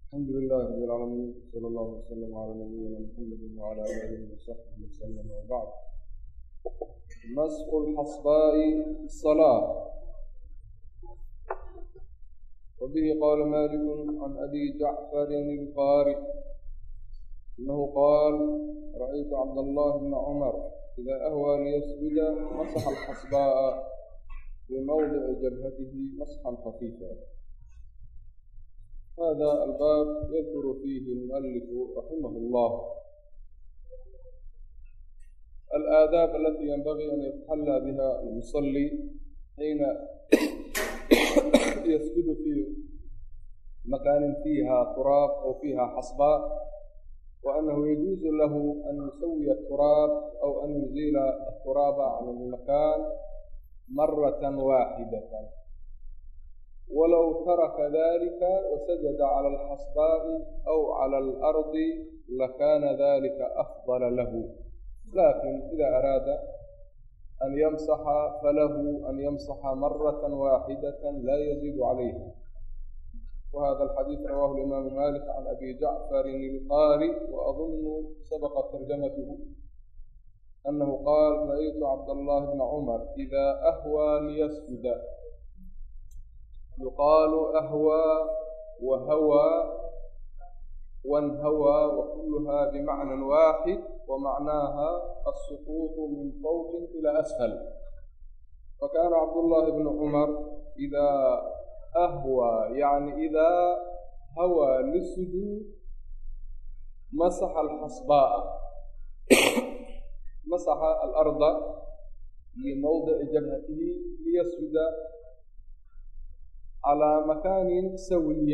الحمد لله رب العالمين، صلى الله وسلم على نبينا محمد وعلى آله وصحبه وسلم. وبعد. مسح الحصباء في الصلاة. وبه قال مالك عن أبي جعفر القاري أنه قال: رأيت عبد الله بن عمر إذا أهوى ليسجد مسح الحصباء في موضع جبهته مسحا خفيفا. هذا الباب يذكر فيه المؤلف رحمه الله الآداب التي ينبغي أن يتحلى بها المصلي حين يسجد في مكان فيها تراب أو فيها حصباء، وأنه يجوز له أن يسوي التراب أو أن يزيل التراب عن المكان مرة واحدة، ولو ترك ذلك وسجد على الحصباء أو على الأرض لكان ذلك أفضل له، لكن إذا أراد أن يمسح فله أن يمسح مرة واحدة لا يزيد عليها. وهذا الحديث رواه الإمام مالك عن أبي جعفر القاري، وأظن سبقت ترجمته، أنه قال: رأيت عبد الله بن عمر إذا أهوى ليسجد. يقال أهوى وهوى وانهوى، وكلها بمعنى واحد، ومعناها السقوط من فوق إلى أسفل. فكان عبد الله بن عمر إذا أهوى يعني إذا هوى للسجود مسح الحصباء مسح الأرض لموضع جبهته ليسجد على مكان سوي.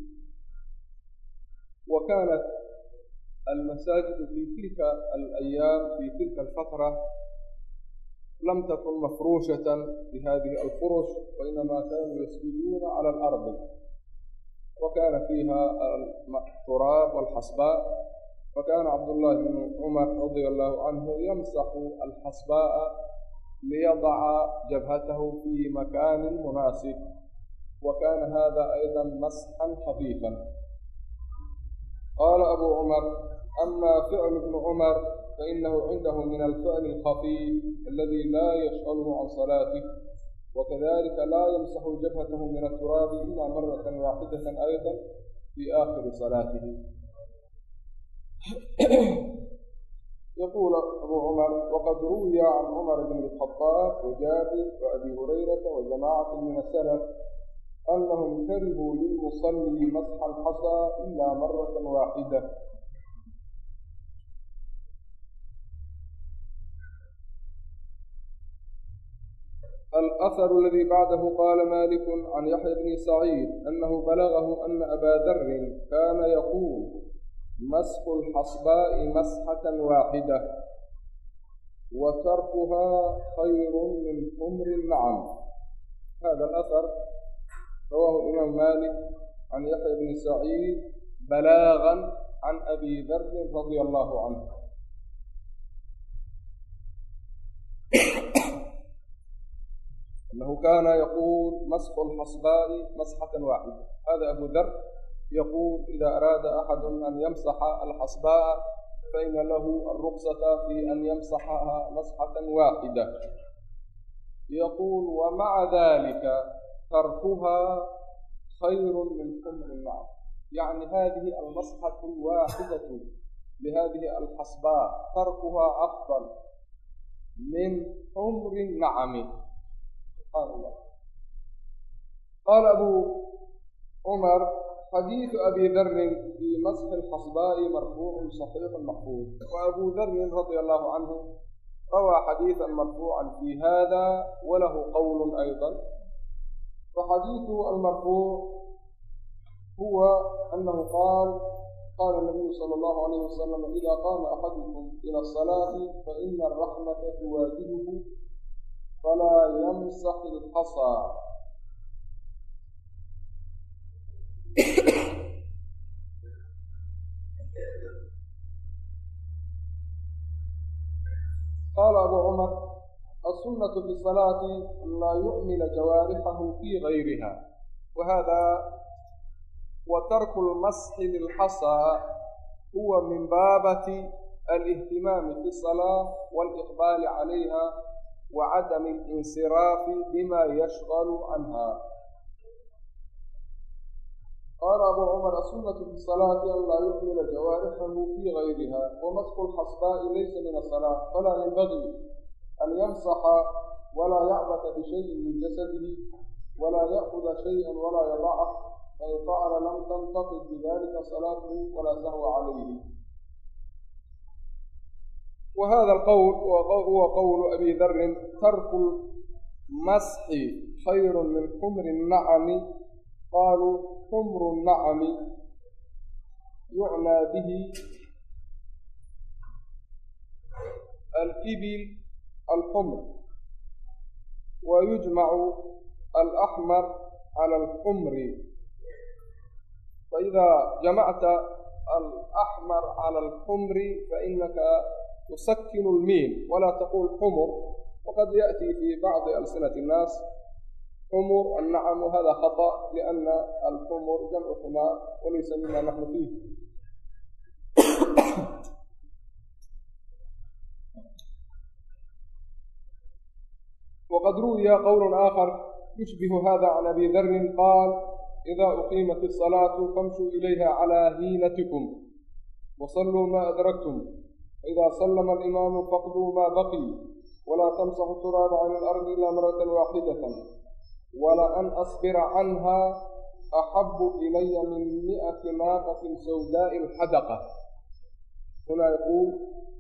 وكانت المساجد في تلك الأيام في تلك الفترة لم تكن مفروشة بهذه الفرش، وإنما كانوا يسجدون على الأرض، وكان فيها التراب والحصباء. فكان عبد الله بن عمر رضي الله عنه يمسح الحصباء ليضع جبهته في مكان مناسب، وكان هذا أيضا مسحا خفيفا. قال أبو عمر: أما فعل ابن عمر فإنه عنده من الفعل الخفيف الذي لا يشغله عن صلاته، وكذلك لا يمسح جبهته من التراب إلا مرة واحدة أيضا في آخر صلاته. يقول أبو عمر: وقد روي عن عمر بن الخطاب وجابر وأبي هريرة وجماعة من السلف أنهم كرهوا للمصلي مسح الحصى إلا مرة واحدة. الأثر الذي بعده قال مالك عن يحيى بن سعيد أنه بلغه أن أبا ذر كان يقول: مسح الحصباء مسحة واحدة وتركها خير من حمر النعم. هذا الأثر رواه الإمام مالك عن يحيى بن سعيد بلاغا عن أبي ذر رضي الله عنه. أنه كان يقول: مسح الحصباء مسحة واحدة. هذا أبو ذر يقول: إذا أراد أحد أن يمسح الحصباء فإن له الرخصة في أن يمسحها مسحة واحدة. يقول: ومع ذلك تركها خير من حمر النعم، يعني هذه المسحة الواحدة لهذه الحصباء تركها أفضل من حمر النعم. سبحان الله. قال أبو عمر: حديث أبي ذر في مسح الحصباء مرفوع صحيح محفوظ. وأبو ذر رضي الله عنه روى حديثا مرفوعا في هذا وله قول أيضا. فحديث المرفوع هو أنه قال النبي صلى الله عليه وسلم: إذا قام أحدكم إلى الصلاة فإن الرحمة تواجهه فلا يمسح الحصى. قال أبو عمر: السنة في الصلاة لا يؤمن جوارحه في غيرها. وهذا وترك المسح للحصى هو من بابة الاهتمام في الصلاة والإقبال عليها وعدم الانصراف بما يشغل عنها. قال أبو عمر السنة في الصلاة أن لا يحمل جوارحه في غيرها، ومسح الحصباء ليس من الصلاة، فلا ينبغي أن يمسح ولا يعبث بشيء من جسده ولا يأخذ شيئا ولا يضعه، فإن فعل لم تنتقد بذلك صلاته ولا سهو عليه. وهذا القول هو قول أبي ذر: ترك المسح خير من حمر النعم. قالوا حمر النعم يعنى به الإبل الحمر، ويجمع الأحمر على الحمر، فإذا جمعت الأحمر على الحمر فإنك تسكن الميم ولا تقول حمر، وقد يأتي في بعض ألسنة الناس حمر النعم، وهذا خطأ لأن الحمر جمع حمار وليس مما نحن فيه. وقد روي قول آخر يشبه هذا عن أبي ذر قال: إذا أقيمت الصلاة فامشوا إليها على هينتكم وصلوا ما أدركتم، إذا سلم الإمام فاقضوا ما بقي، ولا تمسحوا التراب عن الأرض إلا مرة واحدة، ولأن أصبر عنها أحب إلي من 100 ناقة سوداء الحدقة. هنا يقول: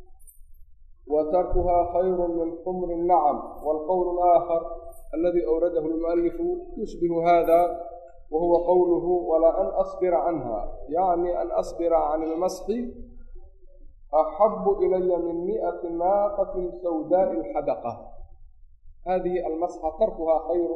وتركها خير من حمر النعم. والقول الآخر الذي أورده المؤلف يشبه هذا، وهو قوله: ولأن أصبر عنها، يعني أن أصبر عن المسح أحب إلي من 100 ناقة سوداء الحدقة. هذه المسحة تركها خير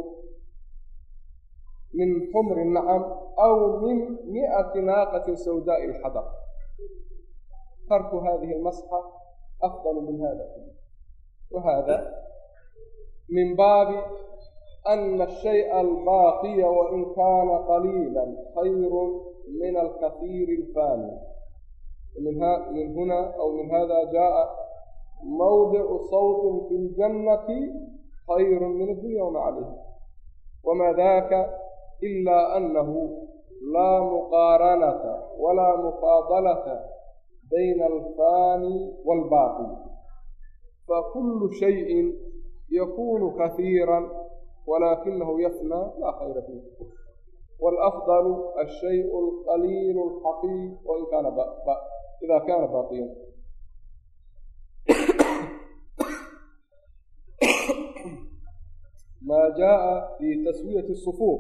من حمر النعم أو من 100 ناقة سوداء الحدقة. ترك هذه المسحة أفضل من هذا، وهذا من باب أن الشيء الباقي وإن كان قليلا خير من الكثير الفاني. من هنا أو من هذا جاء موضع صوت في الجنة خير من الدنيا وما عليها، وما ذاك إلا أنه لا مقارنة ولا مفاضلة بين الفاني والباقي، فكل شيء يكون كثيرا ولكنه يفنى لا خير فيه، والأفضل الشيء القليل الحقير وإن كان إذا كان باقيا. ما جاء في تسوية الصفوف،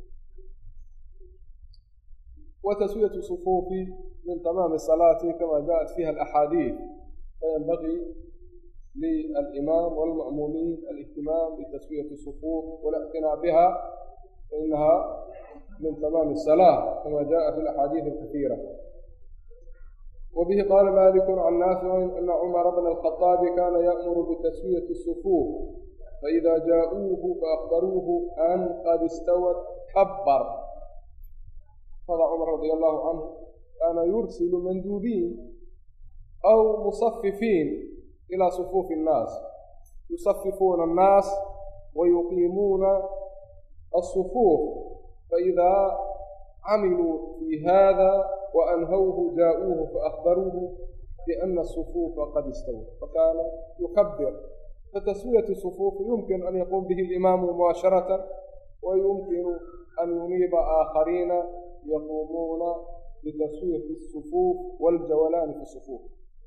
وتسوية الصفوف من تمام الصلاة كما جاءت فيها الأحاديث، فينبغي للإمام والمأمومين الاهتمام بتسوية الصفوف والاعتناء بها، فإنها من تمام الصلاة كما جاء في الأحاديث الكثيرة. وبه قال مالك عن نافع أن عمر بن الخطاب كان يأمر بتسوية الصفوف، فإذا جاءوه فأخبروه أن قد استوت كبر. هذا عمر رضي الله عنه كان يرسل مندوبين أو مصففين إلى صفوف الناس، يصففون الناس ويقيمون الصفوف، فإذا عملوا في هذا وأنهوه جاءوه فأخبروه بأن الصفوف قد استوت، فكان يكبر. فتسوية الصفوف يمكن أن يقوم به الإمام مباشرة، ويمكن أن ينيب آخرين يقومون بتسوية الصفوف والجولان في الصفوف.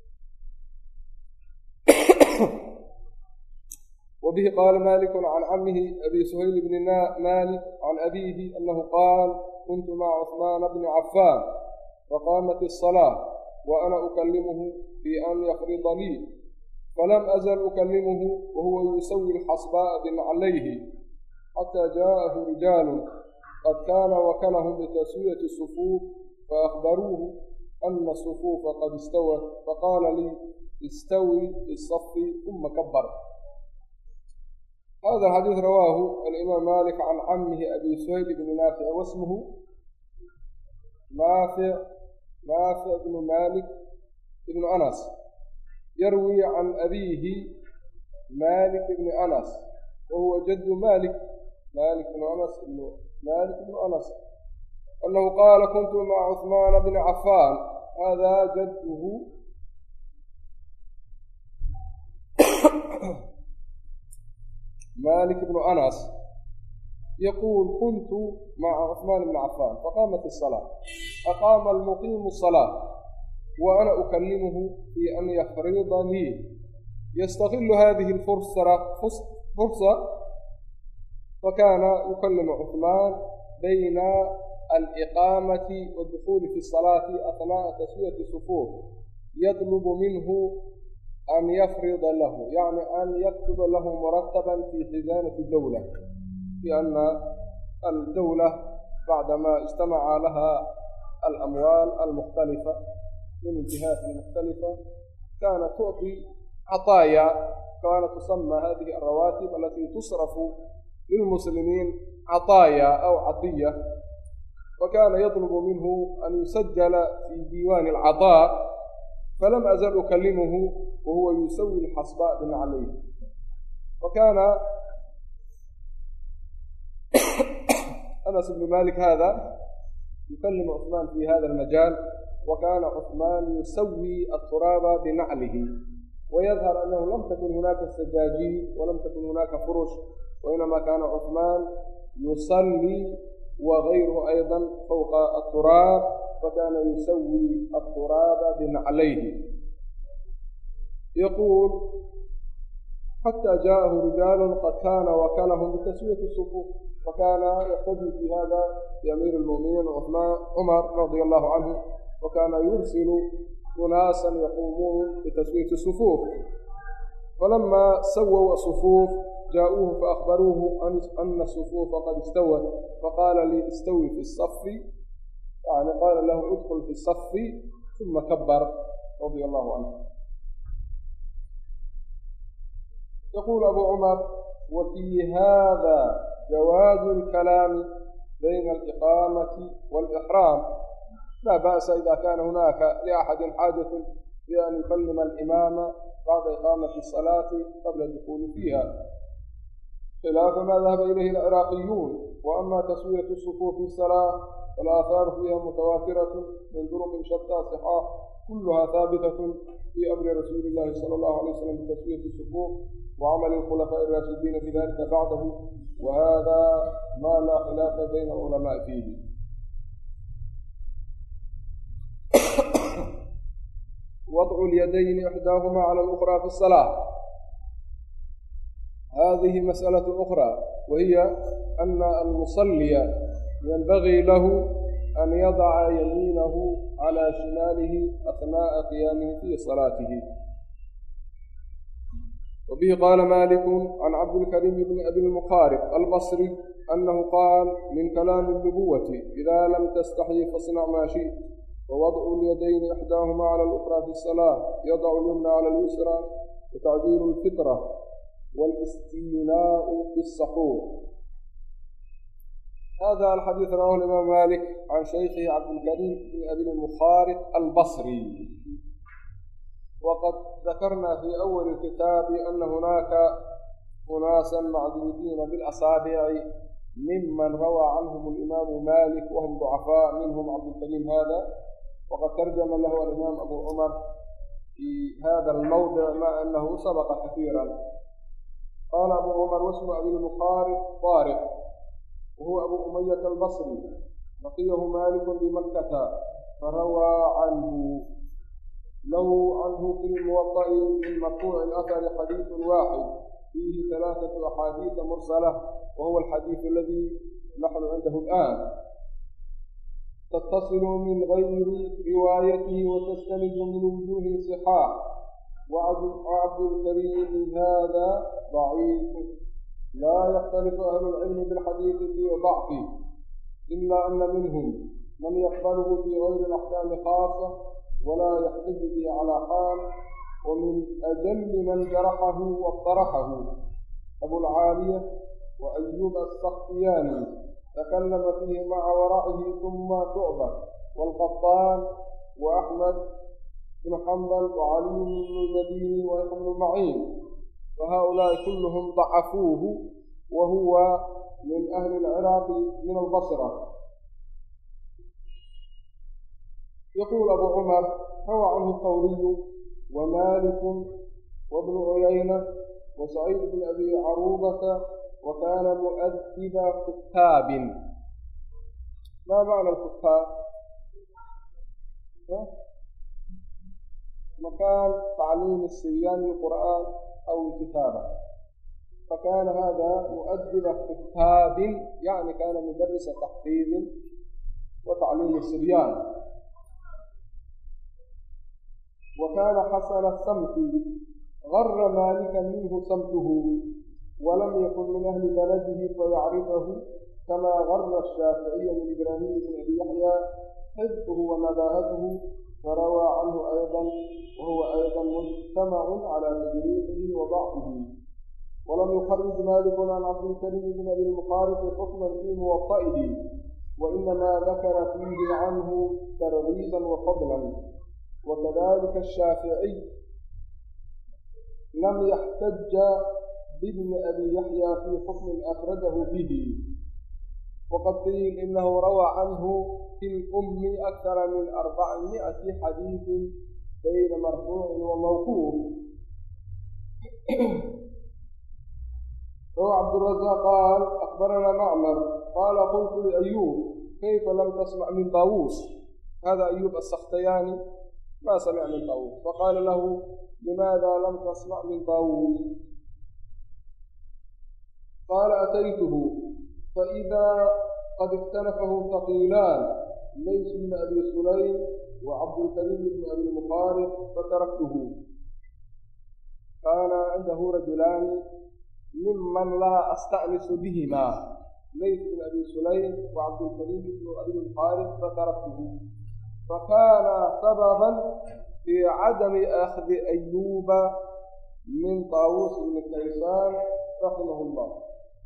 وبه قال مالك عن عمه أبي سهيل بن مالك عن أبيه أنه قال: كنت مع عثمان بن عفان فقامت الصلاة وأنا أكلمه في أن يفرض لي، فلم أزل أكلمه وهو يسوي الحصباء بنعليه حتى جاءه رجال قد كان وكلهم بتسوية الصفوف فأخبروه أن الصفوف قد استوت، فقال لي: استوي في الصف ثم كبر. هذا الحديث رواه الإمام مالك عن عمه أبي سهيل بن نافع، واسمه نافع بن مالك بن أنس يروي عن أبيه مالك بن أنس وهو جد مالك بن أنس أنه قال كنت مع عثمان بن عفان هذا جده مالك بن أنس يقول كنت مع عثمان بن عفان فقامت الصلاة أقام المقيم الصلاة وأنا أكلمه في أن يفرض لي يستغل هذه الفرصة فكان يكلم عثمان بين الإقامة والدخول في الصلاة أثناء تسوية الصفوف يطلب منه أن يفرض له يعني أن يكتب له مرتبا في خزانة الدولة لأن الدولة بعدما اجتمع لها الأموال المختلفة من الجهات المختلفة كانت تعطي عطايا كانت تسمى هذه الرواتب التي تصرف للمسلمين عطايا أو عطية وكان يطلب منه أن يسجل في ديوان العطاء فلم أزل أكلمه وهو يسوي الحصباء بنعليه وكان أنس بن مالك هذا يكلم عثمان في هذا المجال وكان عثمان يسوي التراب بنعله ويظهر أنه لم تكن هناك سجاجين ولم تكن هناك فرش وإنما كان عثمان يصلي وغيره أيضا فوق التراب فكان يسوي التراب بنعليه يقول حتى جاءه رجال قد كان وكلهم بتسوية الصفوف فكان يقتدي في هذا بأمير المؤمنين عمر رضي الله عنه وكان يرسل أناسا يقومون بتسوية الصفوف فلما سووا الصفوف جاءوه فأخبروه أن الصفوف قد استوت فقال لي استوي في الصف يعني قال له ادخل في الصف ثم كبر رضي الله عنه. يقول أبو عمر وفي هذا جواز الكلام بين الإقامة والإحرام لا بأس إذا كان هناك لأحد حاجة بأن يكلم الإمام بعد إقامة الصلاة قبل الدخول فيها خلاف ما ذهب إليه العراقيون وأما تسوية الصفوف في الصلاة فالآثار فيها متواترة من طرق شتى صحاح كلها ثابتة في أمر رسول الله صلى الله عليه وسلم بتسوية الصفوف وعمل الخلفاء الراشدين في ذلك بعده وهذا ما لا خلاف بين العلماء فيه. وضع اليدين إحداهما على الأخرى في الصلاة هذه مسألة أخرى وهي أن المصلي ينبغي له أن يضع يمينه على شماله أثناء قيامه في صلاته. وبه قال مالك عن عبد الكريم بن أبي المخارق البصري أنه قال من كلام النبوة إذا لم تستحي فاصنع ما شئت ووضع اليدين إحداهما على الأخرى في الصلاة يضع اليمنى على اليسرى وتعديل الفطرة والاستيناء بالسحور. هذا الحديث رواه الإمام مالك عن شيخه عبد الكريم بن أبي المخارق البصري وقد ذكرنا في أول الكتاب أن هناك أناسا معدودين بالأصابع ممن روى عنهم الإمام مالك وهم ضعفاء منهم عبد الكريم هذا وقد ترجم له الإمام أبو عمر في هذا الموضع مع أنه سبق كثيرا. قال أبو عمر واسم أبي المخارق طارق وهو أبو أمية البصري لقيه مالك بمكة فروى عنه له عنه في الموطأ من مرفوع الأثر حديث واحد فيه 3 أحاديث مرسلة وهو الحديث الذي نحن عنده الآن تتصل من غير روايته وتستند من وجوه صحاح وعبد الكريم هذا ضعيف لا يختلف أهل العلم بالحديث في ضعفه إلا أن منهم من يقبله في غير الأحكام خاصة ولا يحتج به على حال ومن أجل من جرحه واقترحه أبو العالية وأيوب السختياني تكلم فيه مع ورعه ثم شعبة والقطان وأحمد بن حنبل وعلي بن المديني ويحيى بن معين، فهؤلاء كلهم ضعفوه، وهو من أهل العراق من البصرة. يقول أبو عمر: روى عنه الثوري ومالك وابن عيينة وسعيد بن أبي عروبة، وكان مؤدب كتاب. ما معنى الكتاب؟ مكان تعليم الصبيان القرآن أو الكتابة، فكان هذا مؤدب كتاب، يعني كان مدرس تحفيظ وتعليم الصبيان. وكان حسن السمت، غر مالكا منه سمته، ولم يكن من أهل بلده فيعرفه، كما غر الشافعي من إبراهيم بن أبي يحيى حفظه ونباهته، فروى عنه أيضا، وهو أيضا مجتمع على تدريسه وضعفه. ولم يخرج مالك عن عبد الكريم بن أبي المقارب حكما في موطئه، وإنما ذكر فيه عنه ترغيبا وفضلا. وكذلك الشافعي لم يحتج بابن أبي يحيى في حكم أفرده به، وقد قيل إنه روى عنه في الأم أكثر من 400 حديث بين مرفوع وموقوف. روى عبد الرزاق قال: أخبرنا معمر قال: قلت لأيوب: كيف لم تسمع من طاووس؟ هذا أيوب السختياني ما سمع من طاووس، فقال له: لماذا لم تسمع من طاووس؟ قال: أتيته فإذا قد اختلفه ثقيلان، ليس بن أبي سليم وعبد الكريم بن أبي المقارب، فتركته. كان عنده رجلان ممن لا أستأنس بهما، ليس بن أبي سليم وعبد الكريم بن أبي المقارب، فتركته، فكان سببا في عدم أخذ أيوب من طاووس بن كيسان رحمه الله.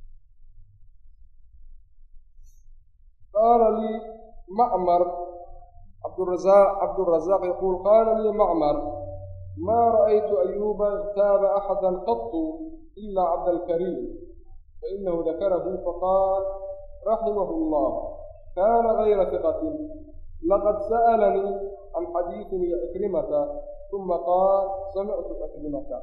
قال لي معمر، عبد الرزاق يقول: قال لي معمر: ما رأيت أيوب اغتاب أحدا قط إلا عبد الكريم، فإنه ذكره فقال: رحمه الله، كان غير ثقة، لقد سألني عن حديث لعكرمة ثم قال: سمعت عكرمة.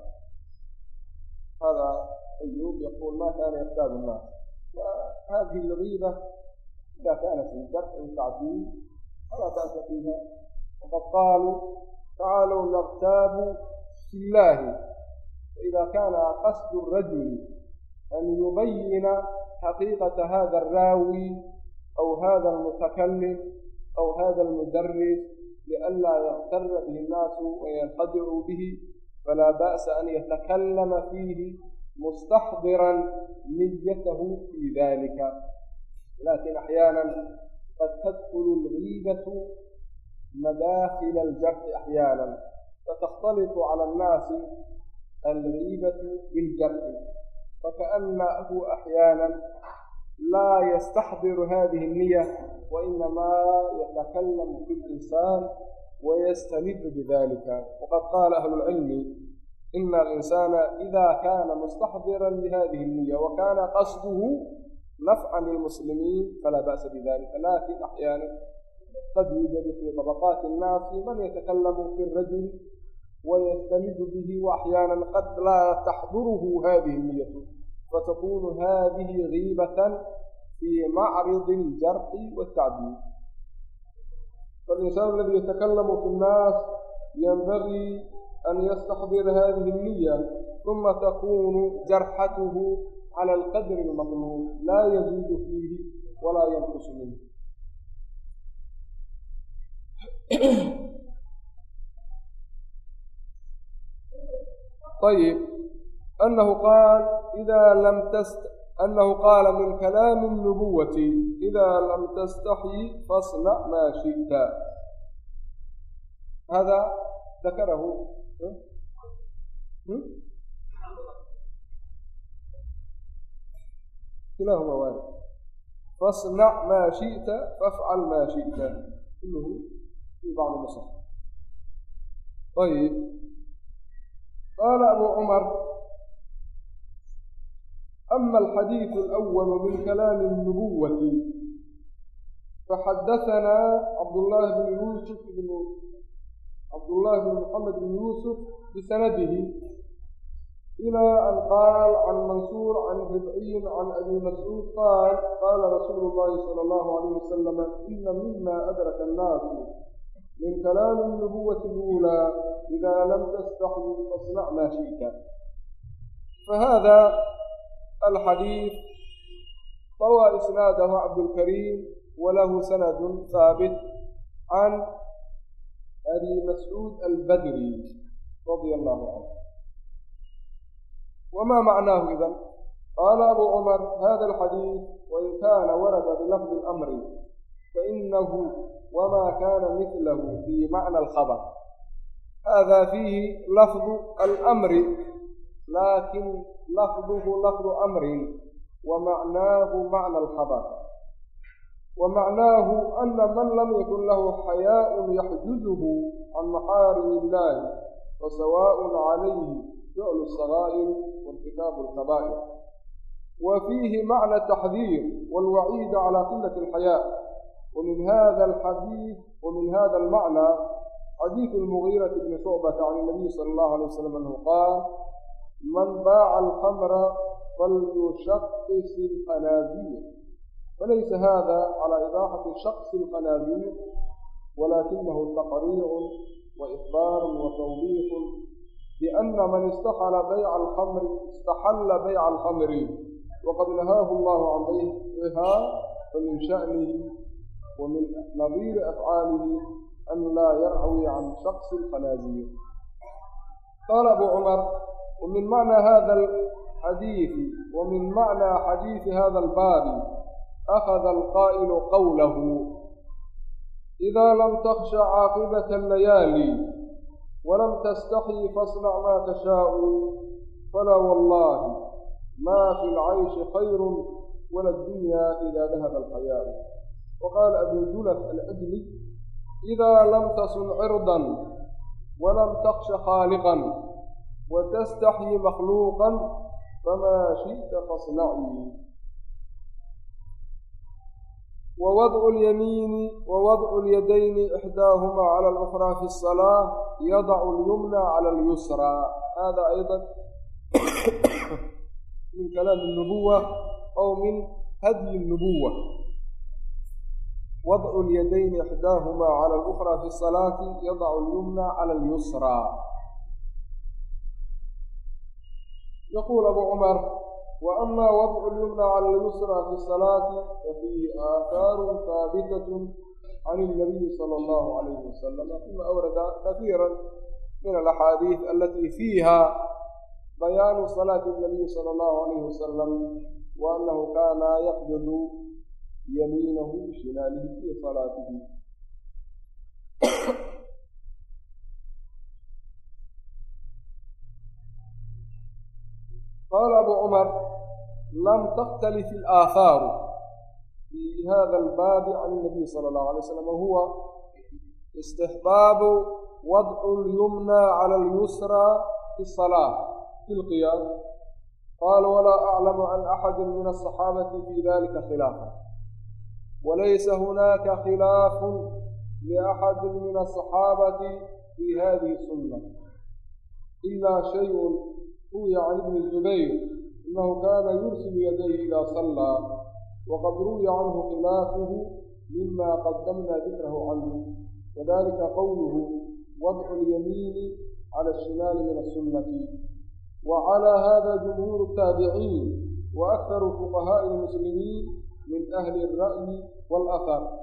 هذا أيوب يقول ما كان يغتاب الناس. وهذه الغيبة إذا كانت في الجرح والتعديل فلا بأس فيها. وقد قالوا: تعالوا نغتاب في الله. فإذا كان قصد الرجل أن يبين حقيقة هذا الراوي أو هذا المتكلم أو هذا المدرس لئلا يغتر به الناس وينخدعوا به، فلا بأس أن يتكلم فيه مستحضرا نيته في ذلك. لكن أحيانا قد تدخل الغيبة مداخل الجرح أحيانا، فتختلط على الناس الغيبة بالجرح، فكأنه أحيانا لا يستحضر هذه النية، وإنما يتكلم في الإنسان ويستند بذلك. وقد قال أهل العلم: إن الإنسان إذا كان مستحضرا لهذه النية وكان قصده نفعا للمسلمين فلا بأس بذلك. لكن أحيانا قد يوجد في طبقات الناس من يتكلم في الرجل ويستند به، وأحيانا قد لا تحضره هذه النية، فتكون هذه غيبة في معرض الجرح والتعديل. فالإنسان الذي يتكلم في الناس ينبغي أن يستحضر هذه النية، ثم تكون جرحته على القدر المطلوب، لا يزيد فيه ولا ينقص منه. طيب، أنه قال أنه قال من كلام النبوة: إذا لم تستحي فاصنع ما شئت. هذا ذكره كلاهما وارد: فاصنع ما شئت فافعل ما شئت. كله في بعض النسخ. طيب قال أبو عمر: أما الحديث الأول من كلام النبوة فحدثنا عبد الله بن محمد بن يوسف بسنده إلى أن قال عن منصور عن ربعي عن أبي مسعود قال: قال رسول الله صلى الله عليه وسلم: إن مما أدرك الناس من كلام النبوة الأولى إذا لم تستحي فاصنع ما شئت. فهذا الحديث طوى إسناده عبد الكريم وله سند ثابت عن أبي مسعود البدري رضي الله عنه. وما معناه إذن؟ قال أبو عمر: هذا الحديث وإن كان ورد بلفظ الأمر فإنه وما كان مثله في معنى الخبر. هذا فيه لفظ الأمر لكن لفظه لفظ أمر ومعناه معنى الخبر. ومعناه أن من لم يكن له حياء يحجزه عن محارم الله فسواء عليه فعل الصغائر وارتكاب الكبائر. وفيه معنى التحذير والوعيد على قلة الحياء. ومن هذا الحديث ومن هذا المعنى حديث المغيرة بن شعبة عن النبي صلى الله عليه وسلم أنه قال: من باع الخمر فليشقص الخنازير. فليس هذا على إباحة شقص الخنازير ولكنه تقريع وإخبار وتوبيخ بأن من استحل بيع الخمر وقد نهاه الله عن بيعها فمن شأنه ومن نظير أفعاله أن لا يرعوي عن شخص الخنازير. قال أبو عمر: ومن معنى هذا الحديث ومن معنى حديث هذا الباب أخذ القائل قوله: إذا لم تخش عاقبة الليالي ولم تستحي فاصنع ما تشاء فلا والله ما في العيش خير ولا الدنيا إذا ذهب الحياء. وقال أبو جلف العجلي: إذا لم تصن عرضا ولم تخش خالقا وتستحي مخلوقا فما شئت فاصنعي. ووضع اليدين إحداهما على الأخرى في الصلاة يضع اليمنى على اليسرى. هذا أيضا من كلام النبوة أو من هدي النبوة. وضع اليدين إحداهما على الأخرى في الصلاة يضع اليمنى على اليسرى. يقول أبو عمر: وأما وضع اليمنى على اليسرى في الصلاة ففيه آثار ثابتة عن النبي صلى الله عليه وسلم، ثم أورد كثيرا من الأحاديث التي فيها بيان صلاة النبي صلى الله عليه وسلم وأنه كان يقبض يمينه بشماله في صلاته. قال أبو عمر: لم تختلف الآثار في هذا الباب عن النبي صلى الله عليه وسلم، وهو استحباب وضع اليمنى على اليسرى في الصلاة في القيام. قال: ولا أعلم عن أحد من الصحابة في ذلك خلافا، وليس هناك خلاف لأحد من الصحابة في هذه السنة إلا شيء روي عن ابن الزبير إنه كان يرسل يديه إذا صلى، وقد روي عنه خلافه مما قدمنا ذكره عنه، وذلك قوله: وضع اليمين على الشمال من السنة. وعلى هذا جمهور التابعين وأكثر فقهاء المسلمين من أهل الرأي والأثر.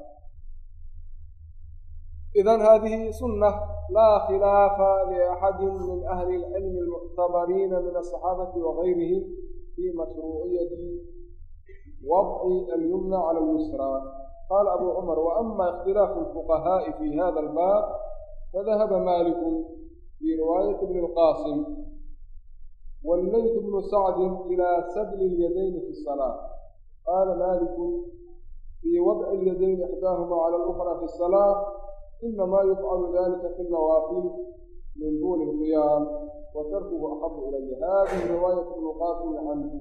إذن هذه سنة لا خلاف لأحد من أهل العلم المعتبرين من الصحابة وغيرهم في مشروعية وضع اليمنى على اليسرى. قال أبو عمر: وأما اختلاف الفقهاء في هذا الباب فذهب مالك في رواية ابن القاسم والليث بن سعد إلى سدل اليدين في الصلاة. قال مالك: في وضع اليدين إحداهما على الأخرى في الصلاة إنما يفعل ذلك في النوافل من دون القيام وتركه أحب إليه. هذه رواية ابن قاسم عنه.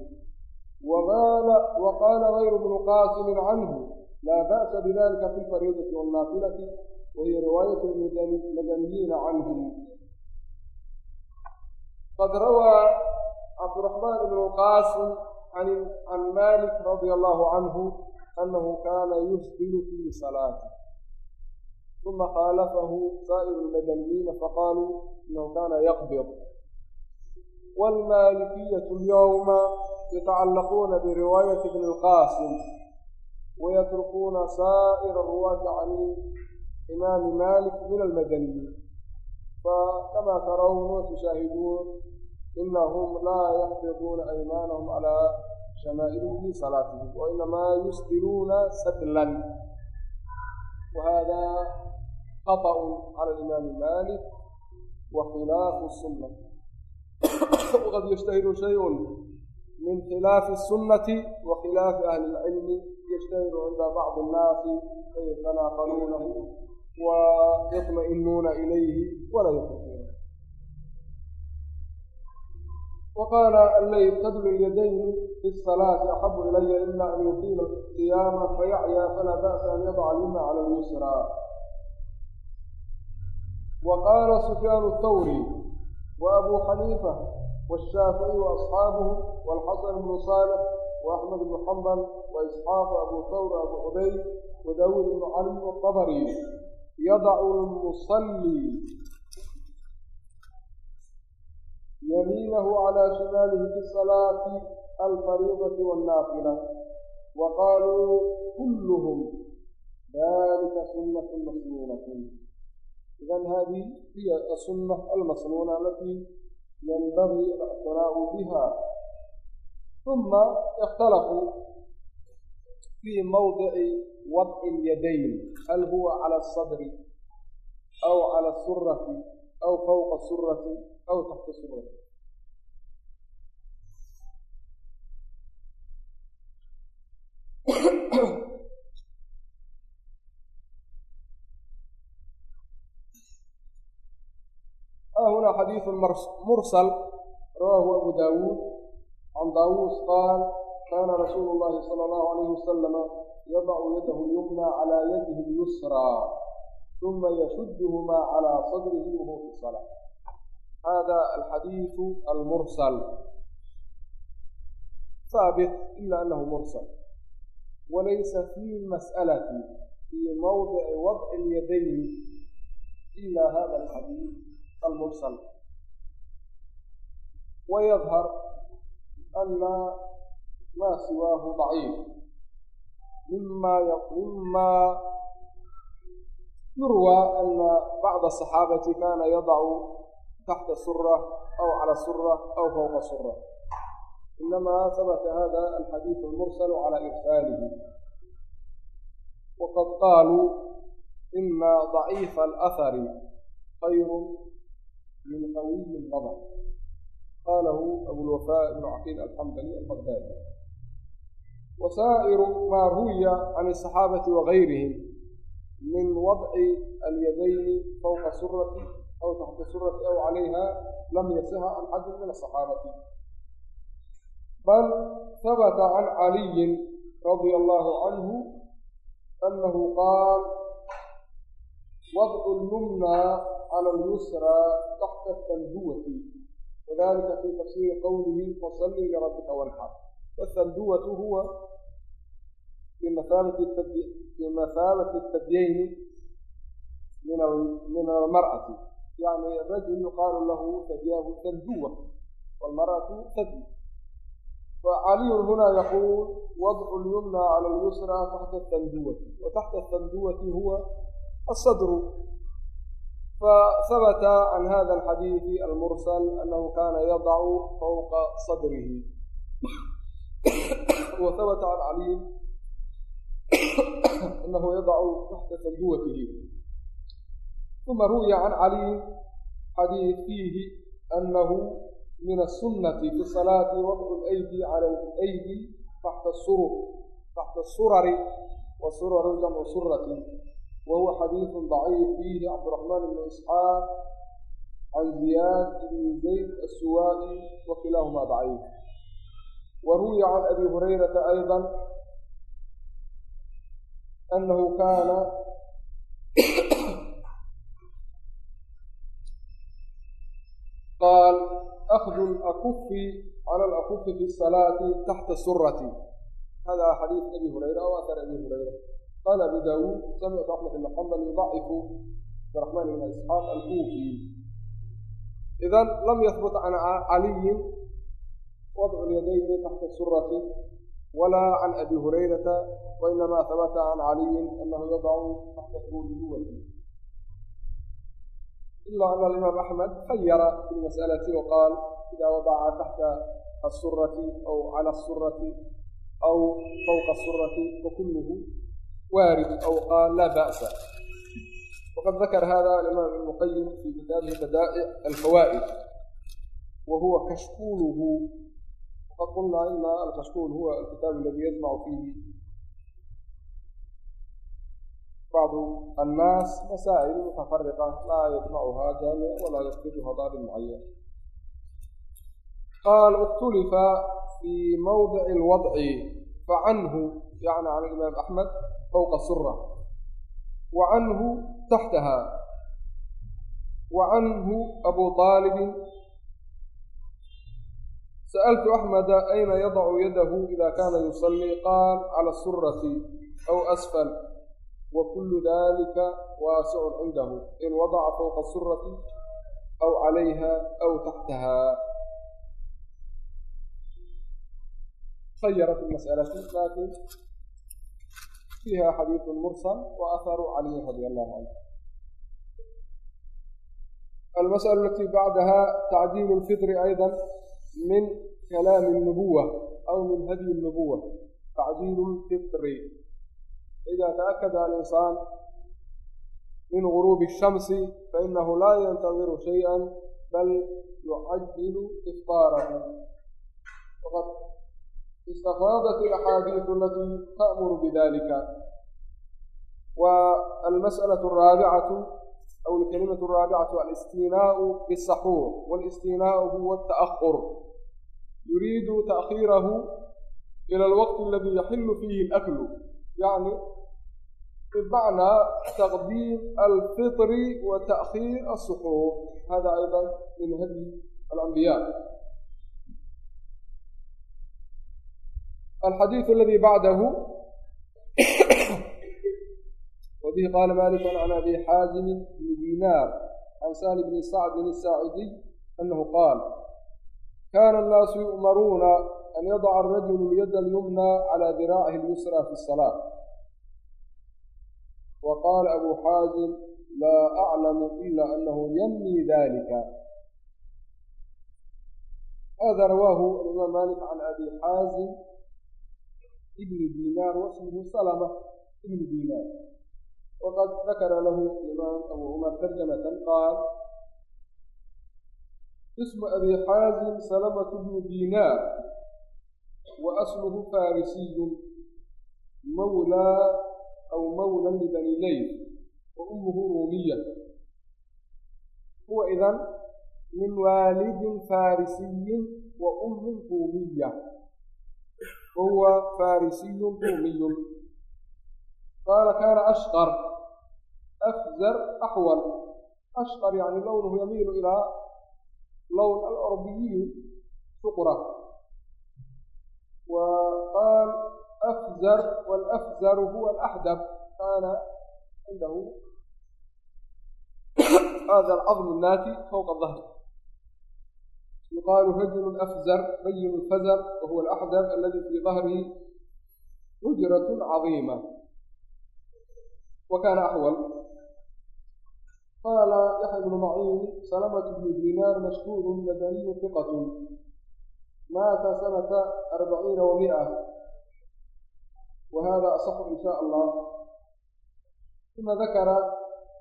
وقال غير ابن قاسم عنه لا بأس بذلك في الفريضة والنافلة، وهي رواية المدنيين عنه. قد روى عبد الرحمن بن القاسم عن مالك رضي الله عنه أنه كان يسبل في صلاته، ثم خالفه سائر المدنيين فقالوا إنه كان يقبض. والمالكية اليوم يتعلقون برواية ابن القاسم ويتركون سائر الرواة عن إمام مالك من المدنيين. فكما ترون وتشاهدون إنهم لا يقبضون أيمانهم على شمائل في صلاتهم، وإنما يسبلون سدلا، وهذا خطأ على الإمام مالك وخلاف السنة. وقد يشتهر شيء من خلاف السنة وخلاف أهل العلم يشتهر عند بعض الناس فيتناقلونه ويطمئنون إليه ولا يتركونه. وقال الليث تدل اليدين في الصلاة أحب إلي إلا أن يطيل القيام فيعيا فلا بأس أن يضع اليمنى على اليسرى. وقال سفيان الثوري وأبو حنيفة والشافعي وأصحابه والحسن بن صالح وأحمد بن حنبل وإسحاق وأبو ثور وأبو عبيد وداود بن علي والطبري يضع المصلي يمينه على شماله في الصلاة الفريضة والنافلة، وقالوا كلهم ذلك سنة مسنونة. إذن هذه هي السنة المسنونة التي ينبغي الاعتناء بها. ثم اختلفوا في موضع وضع اليدين، هل هو على الصدر أو على السرة أو فوق السرة أو تحت السرة. هنا حديث مرسل رواه أبو داود عن طاووس قال كان رسول الله صلى الله عليه وسلم يضع يده اليمنى على يده اليسرى ثم يشدهما على صدره وهو في الصلاة. هذا الحديث المرسل ثابت إلا أنه مرسل، وليس في المسألة في موضع وضع اليدين إلا هذا الحديث المرسل. ويظهر أن ما سواه ضعيف مما يروى أن بعض الصحابة كان يضع تحت السرة أو على السرة أو فوق السرة، إنما ثبت هذا الحديث المرسل على إرساله. وقد قالوا إن ضعيف الأثر خير من قوي الخبر، قاله أبو الوفاء بن عقيل الحنبلي البغدادي. وسائر ما روي عن الصحابة وغيرهم من وضع اليدين فوق سرة أو تحت سرة أو عليها لم يصح عن حد من الصحابة، بل ثبت عن علي رضي الله عنه أنه قال وضع اليمنى على اليسرى تحت الثندوة، وذلك في تفسير قوله فصل لربك وانحر. فالثندوة هو بمثابة الثديين من المرأة، يعني الرجل يقال له ثدياه ثندوة والمرأة ثدي. فعلي هنا يقول وضع اليمنى على اليسرى تحت الثندوة، وتحت الثندوة هو الصدر. فثبت عن هذا الحديث المرسل أنه كان يضع فوق صدره، وثبت عن علي أنه يضع تحت ثندوته. ثم روي عن علي حديث فيه أنه من السنة في الصلاة وضع الأيدي على الأيدي تحت السرر والسرر جمع سرة، وهو حديث ضعيف فيه عبد الرحمن بن إسحاق عن زياد بن زيد السوائي وكلاهما ضعيف. وروي عن أبي هريرة أيضا أنه كان قال أخذ الأكف على الأكف في الصلاة تحت السرة. هذا حديث أبي هريرة أو أثر أبي هريرة. قال أبو داود سمعت أحمد بن حنبل يضعف عبد الرحمن بن إسحاق الكوفي. إذا لم يثبت عن علي وضع اليدين تحت السرة ولا عن أبي هريرة، وإنما ثبت عن علي أنه يضع تحت الركبة، إلا أن الإمام أحمد خير في المسألة وقال إذا وضع تحت السرة أو على السرة أو فوق السرة فكله وارد، أو قال لا بأس. وقد ذكر هذا الإمام ابن القيم في كتابه بدائع الفوائد، وهو كشكوله. وقد قلنا إن الكشكول هو الكتاب الذي يجمع فيه بعض الناس مسائل متفرقة لا يجمعها جامع ولا يفقدها ضابط معين. قال اختلف في موضع الوضع، فعنه يعني عن الإمام أحمد فوق السرة، وعنه تحتها، وعنه أبو طالب سألت أحمد أين يضع يده إذا كان يصلي؟ قال على السرة أو أسفل، وكل ذلك واسع عنده، إن وضع فوق السرة أو عليها أو تحتها. خيرت المسألة، لكن فيها حديث مرسل وأثر علي رضي الله عنه. المسألة التي بعدها تعجيل الفطر، أيضا من كلام النبوة أو من هدي النبوة، تعجيل الفطر. إذا تأكد الإنسان من غروب الشمس فإنه لا ينتظر شيئا بل يعجل إفطاره. وقد استفاضت الأحاديث التي تأمر بذلك. والمسألة الرابعة أو الكلمة الرابعة الاستيناء بالسحور، والاستيناء هو التأخر، يريد تأخيره إلى الوقت الذي يحل فيه الأكل، يعني بمعنى تقديم الفطر وتأخير السحور. هذا أيضا من هدي الأنبياء. الحديث الذي بعده وبه قال مالك عن أبي حازم بن دينار عن سهل بن سعد الساعدي أنه قال كان الناس يؤمرون أن يضع الرجل اليد اليمنى على ذراعه اليسرى في الصلاة. وقال أبو حازم لا أعلم إلا أنه ينمي ذلك. هذا رواه الإمام مالك عن أبي حازم ابن دينار واسمه سلمة ابن دينار. وقد ذكر له الإمام أبو عمر ترجمة قال اسم أبي حازم سلمة بن دينار وأصله فارسي مولى أو مولى لبني ليث وأمه رومية. هو إذن من والد فارسي وأم رومية، وهو فارسي رومي. قال كان أشقر أفزر أحول. أشقر يعني لونه يميل إلى لون الأوروبيين شقرة. وقال أفزر، والأفزر هو الأحدب، كان عنده هذا العظم الناتي فوق الظهر. يقال رجل أفزر بين الفزر، وهو الأحدب الذي في ظهره حجرة عظيمة، وكان أحول. قال يحيى بن معين سلمة بن دينار مشهور مدني ثقة، مات سنة 40 و100، وهذا أصح إن شاء الله. ثم ذكر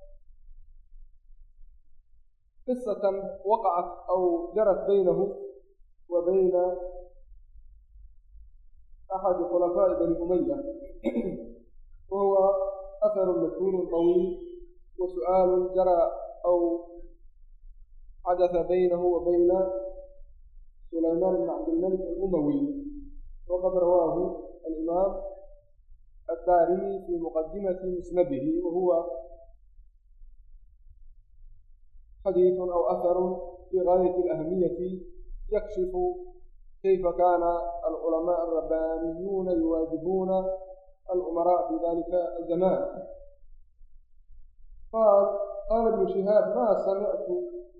قصة وقعت أو جرت بينه وبين أحد خلفاء بني أمية، وهو أثر مشهور طويل وسؤال جرى أو حدث بينه وبين سليمان بن عبد الملك الأموي، وقد رواه الإمام الدارمي في مقدمة مسنده، وهو حديث أو أثر في غاية الأهمية يكشف كيف كان العلماء الربانيون يواجهون الأمراء في ذلك الزمان. قال ابن شهاب ما سمعت،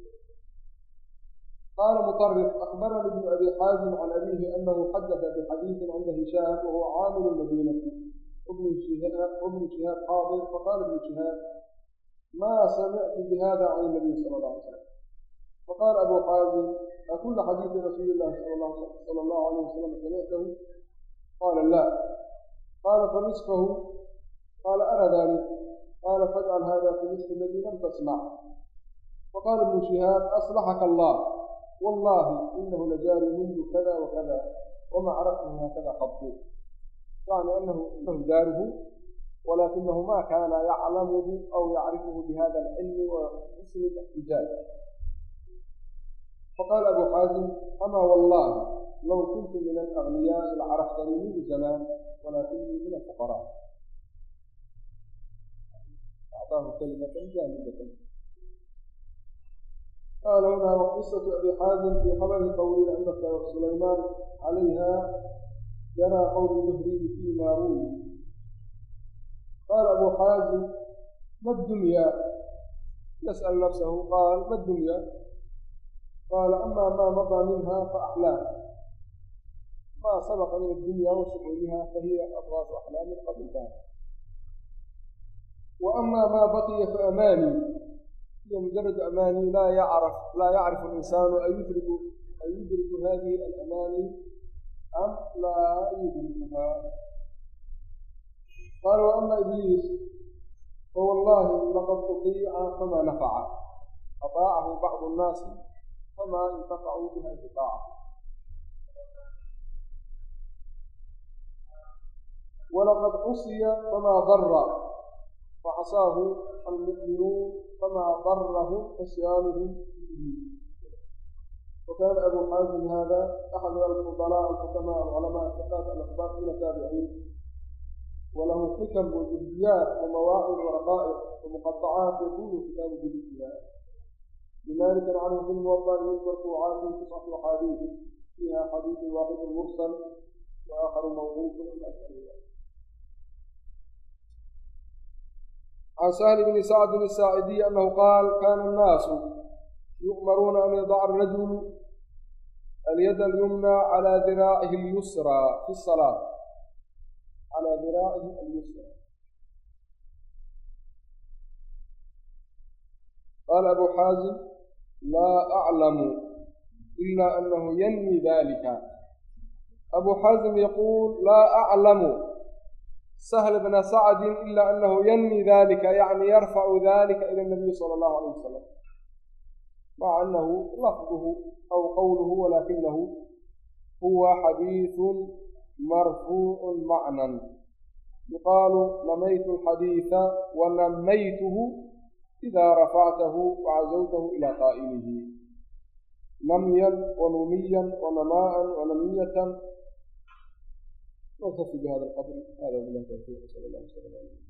قال مطرف أخبرني ابن أبي حازم عن أبيه أنه حدث بحديث عند هشام وهو عامل المدينة، ابن شهاب حاضر، فقال ابن شهاب ما سمعت بهذا عن النبي صلى الله عليه وسلم. فقال أبو حازم أكل حديث رسول الله صلى الله عليه وسلم سمعته؟ قال لا. قال فنصفه؟ قال أرى ذلك. قال فاجعل هذا في نصف الذي لم تسمع. فقال ابن شهاب أصلحك الله، والله إنه لجاري منذ كذا وكذا وما عرفته هكذا قط، يعني أنه جاره ولكنه ما كان يعلمه أو يعرفه بهذا العلم وحسن الاحتجاج. فقال أبو حازم أما والله لو كنت من الأغنياء لعرفتني منذ زمان ولكني من الفقراء. أعطاه كلمة جامدة. قال هنا وقصة أبي حازم في خبر طويل عند سليمان عليها جرى قول الزهري فيما روي. قال أبو حازم ما الدنيا؟ يسأل نفسه قال ما الدنيا؟ قال أما ما مضى منها فأحلام، ما سبق من الدنيا وشؤونها فهي أضغاث أحلام قبل ذلك، وأما ما بقي فأماني، هي مجرد أماني لا يعرف الإنسان أن يدرك هذه الأماني أم لا يدركها. قال وأما إبليس فوالله لقد أطيع فما نفع، أطاعه بعض الناس فما انتفعوا بها الطاعة، ولقد عصي فما ضر، فعصاه المؤمنون فما ضرهم عصيانهم به. وكان أبو حازم هذا أحد الفضلاء الحكماء العلماء الثقات الأخبار من التابعين، وله حكم وجديات ومواعظ ورقائق ومقطعات يكون كتاب جديدها. لذلك عنه في الموضع يذكر فوعات 9 أحاديث فيها حديث واحد مرسل وآخر موقوف إلى آخره. عن سهل بن سعد الساعدي أنه قال كان الناس يؤمرون أن يضع الرجل اليد اليمنى على ذراعه اليسرى في الصلاة، على ذراعه اليسرى. قال أبو حازم لا أعلم إلا أنه ينوي ذلك. أبو حازم يقول لا أعلم سهل بن سعد إلا أنه ينوي ذلك، يعني يرفع ذلك إلى النبي صلى الله عليه وسلم، مع أنه لفظه أو قوله ولكنه هو حديث مرفوع معنى. يقال نميت الحديث ونميته إذا رفعته وعزوته إلى قائله، نميا ونميا ونماء ونمية. نكتفي بهذا القدر. هذا بالله التوفيق، صلى الله عليه وسلم.